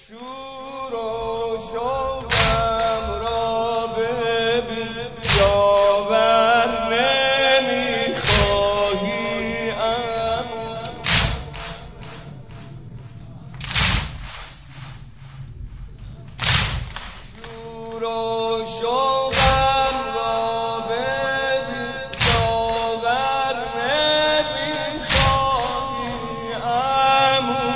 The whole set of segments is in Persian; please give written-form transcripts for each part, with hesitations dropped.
شور و شوقم را ببین یاور نمیخواهی اما شور و شوقم را ببین یاور نمیخواهی اما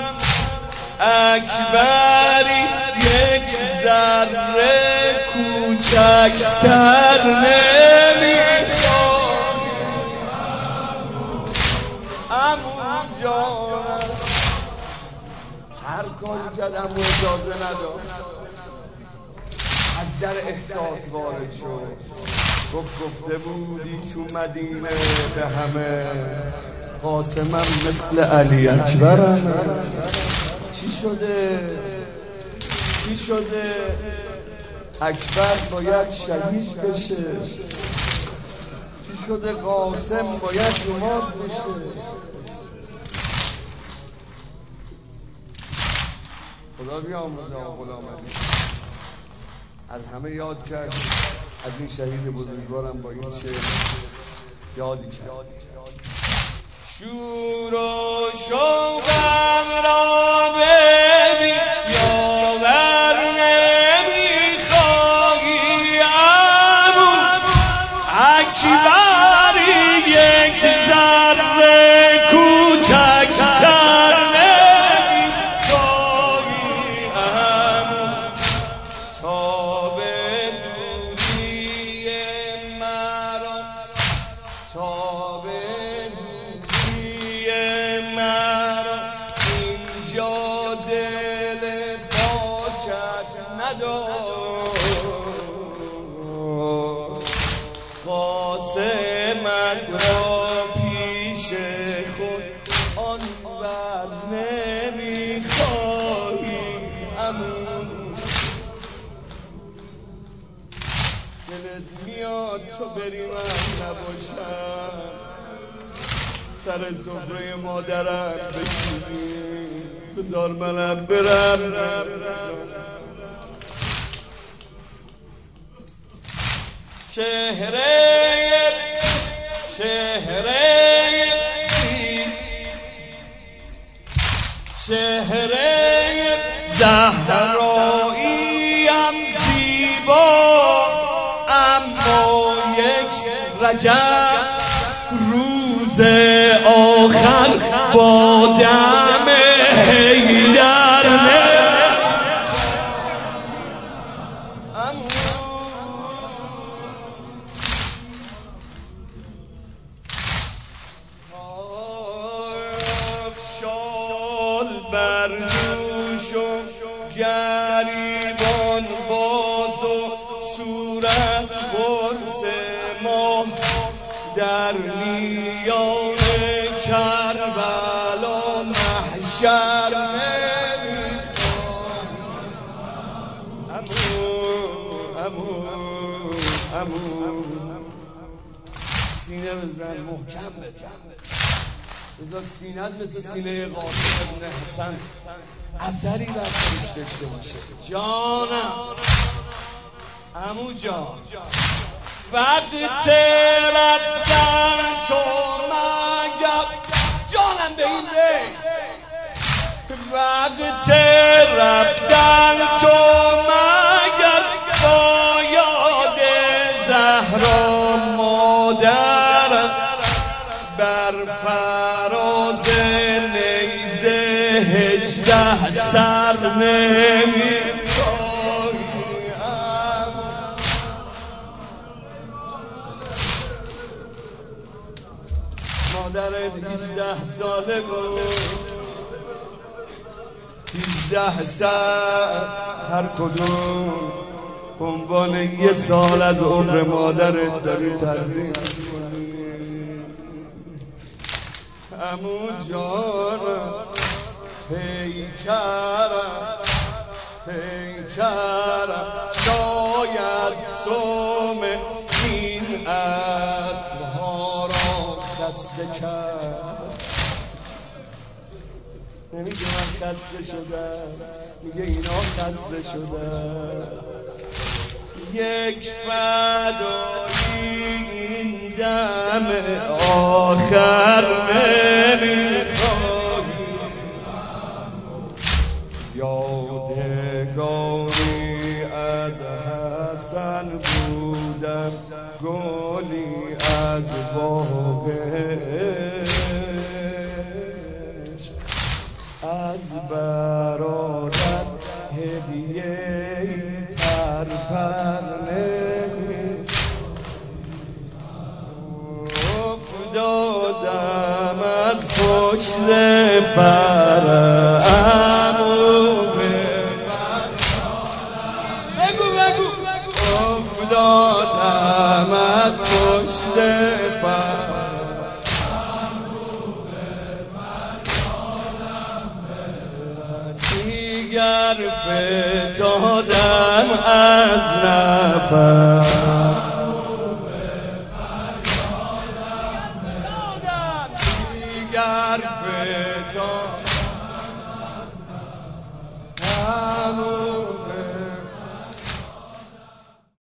اکبری یک ذره کوچکتر نمیخواهی عمو جانم. هر کاری کرد عمو اجازه نداد، از در احساس وارد شد. گفته بودی تو مدینه به همه قاسمم مثل علی اکبرم. چی شده؟ اکبر باید شهید بشه. چی شده؟ قاسم باید جهاد بشه. خدا بیامرزه غلام علی. از همه یاد کرد، از این شهید بزرگوارم با این شعر یادی کرد. شور و شوقم را ببین یاور نمیخواهی عمو اکبری یک ذره کوچکتر نمیخواهی عمو تا به دوری مرا تا به اینجا دل پاکت ندار. قاسمت را پیش خود آنور نمیخواهی عمو. دلت میاد تو بری من نباشم، سر سفره مادرم بشینی. بذار منم برم. چهره زهراییم زیبا، اما یک رجب روز آخر با دم حیدر شال بر دوش و گریبان باز و صورت برس ماه در میان کربلا محشر عمو سینه بزن، محکم بزن، بذار سینت مثل سینه قاسم ابن حسن اثری بر خودش داشته باشه. جانم عمو جان، وقت رفتن تو مگر جانم به این بیت، وقت رفتن تو مگر با یاد زهرا مادر بر فراز نیزه 18 سر نمیخواهی مادرت 18 ساله بود، 18 سر هر کدوم عنوان یه سال از عمر مادرت داری تقدیم کنی. عمو جانم پیکرم شاید سوم این عصرها را خسته کرد. نمیدونم خسته شده میگه اینا خسته شده، یک فدایی این دم آخر نمیخوایی، یادگاری از حسن بودم گلی از باغش، از برادر هدیه پر افتادم از پشت برم افتادم از پشت دیگر فتادم از نفس، دیگر فتادم